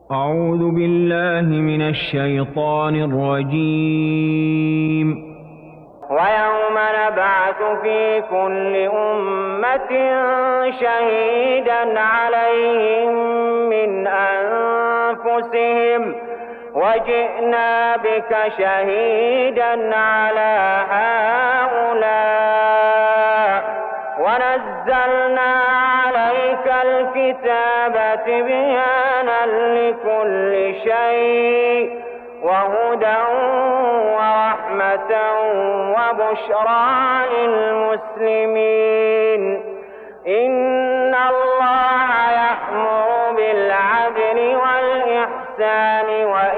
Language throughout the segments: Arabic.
أعوذ بالله من الشيطان الرجيم. ويوم نبعث في كل أمة شهيدا عليهم من أنفسهم وجئنا بك شهيدا على هؤلاء ونزلنا عليك الكتاب تبيانا لكل شيء وهدى ورحمة وبشرى للمسلمين. إن الله يأمر بالعدل والإحسان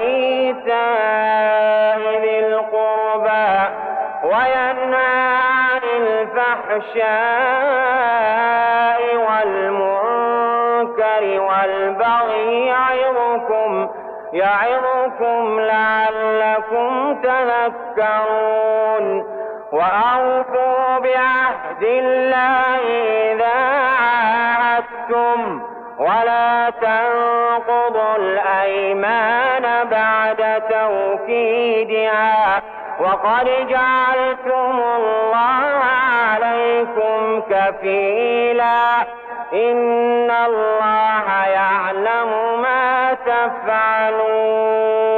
وإيتاء ذي القربى وينهى عن الفحشاء والمنكر والبغي يعظكم لعلكم تذكرون. وأوفوا بعهد الله إذا عاهدتم ولا تنقضوا الأيمان بعد توكيدها وقد جعلتم الله عليكم كفيلا. إن الله يعلم ما تفعلون.